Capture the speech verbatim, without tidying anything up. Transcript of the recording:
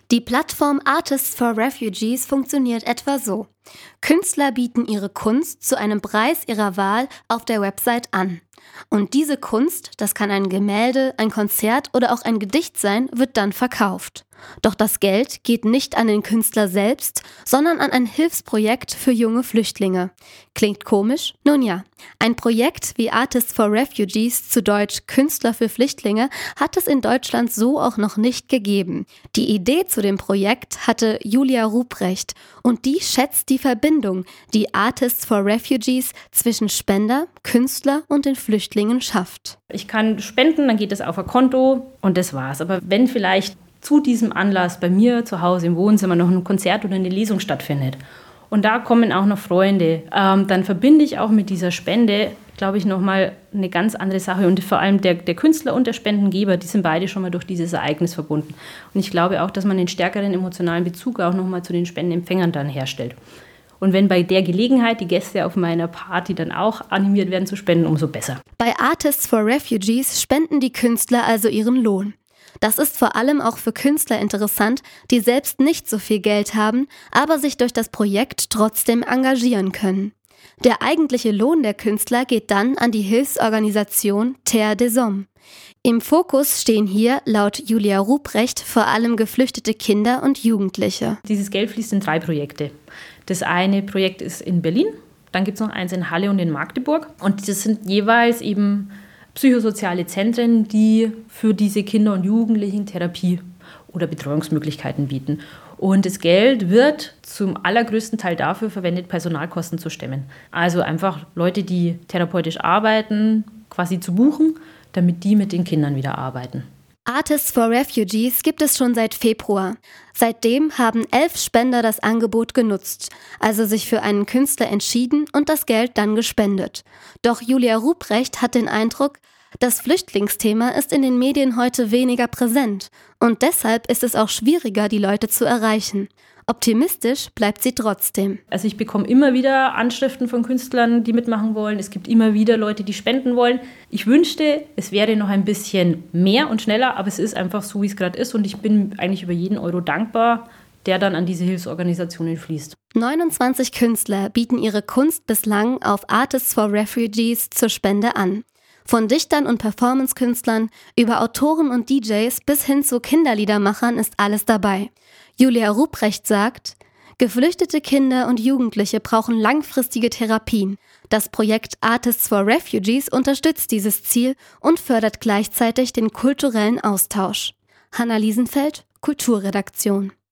Die Plattform Artists for Refugees funktioniert etwa so. Künstler bieten ihre Kunst zu einem Preis ihrer Wahl auf der Website an. Und diese Kunst, das kann ein Gemälde, ein Konzert oder auch ein Gedicht sein, wird dann verkauft. Doch das Geld geht nicht an den Künstler selbst, sondern an ein Hilfsprojekt für junge Flüchtlinge. Klingt komisch? Nun ja, ein Projekt wie Artists for Refugees, zu Deutsch Künstler für Flüchtlinge, hat es in Deutschland so auch noch nicht gegeben. Die Idee zu dem Projekt hatte Julia Ruprecht und die schätzt die Verbindung, die Artists for Refugees zwischen Spender, Künstler und den Flüchtlingen schafft. Ich kann spenden, dann geht es auf ein Konto und das war's. Aber wenn vielleicht zu diesem Anlass bei mir zu Hause im Wohnzimmer noch ein Konzert oder eine Lesung stattfindet und da kommen auch noch Freunde, ähm, dann verbinde ich auch mit dieser Spende, glaube ich, nochmal eine ganz andere Sache. Und vor allem der, der Künstler und der Spendengeber, die sind beide schon mal durch dieses Ereignis verbunden. Und ich glaube auch, dass man einen stärkeren emotionalen Bezug auch nochmal zu den Spendenempfängern dann herstellt. Und wenn bei der Gelegenheit die Gäste auf meiner Party dann auch animiert werden zu spenden, umso besser. Bei Artists for Refugees spenden die Künstler also ihren Lohn. Das ist vor allem auch für Künstler interessant, die selbst nicht so viel Geld haben, aber sich durch das Projekt trotzdem engagieren können. Der eigentliche Lohn der Künstler geht dann an die Hilfsorganisation Terre des Hommes. Im Fokus stehen hier, laut Julia Ruprecht, vor allem geflüchtete Kinder und Jugendliche. Dieses Geld fließt in drei Projekte. Das eine Projekt ist in Berlin, dann gibt es noch eins in Halle und in Magdeburg. Und das sind jeweils eben psychosoziale Zentren, die für diese Kinder und Jugendlichen Therapie oder Betreuungsmöglichkeiten bieten. Und das Geld wird zum allergrößten Teil dafür verwendet, Personalkosten zu stemmen. Also einfach Leute, die therapeutisch arbeiten, quasi zu buchen, damit die mit den Kindern wieder arbeiten. Artists for Refugees gibt es schon seit Februar. Seitdem haben elf Spender das Angebot genutzt, also sich für einen Künstler entschieden und das Geld dann gespendet. Doch Julia Ruprecht hat den Eindruck, das Flüchtlingsthema ist in den Medien heute weniger präsent und deshalb ist es auch schwieriger, die Leute zu erreichen. Optimistisch bleibt sie trotzdem. Also ich bekomme immer wieder Anschriften von Künstlern, die mitmachen wollen. Es gibt immer wieder Leute, die spenden wollen. Ich wünschte, es wäre noch ein bisschen mehr und schneller, aber es ist einfach so, wie es gerade ist. Und ich bin eigentlich über jeden Euro dankbar, der dann an diese Hilfsorganisationen fließt. neunundzwanzig Künstler bieten ihre Kunst bislang auf Artists for Refugees zur Spende an. Von Dichtern und Performancekünstlern über Autoren und D Js bis hin zu Kinderliedermachern ist alles dabei. Julia Ruprecht sagt, geflüchtete Kinder und Jugendliche brauchen langfristige Therapien. Das Projekt Artists for Refugees unterstützt dieses Ziel und fördert gleichzeitig den kulturellen Austausch. Hanna Liesenfeld, Kulturredaktion.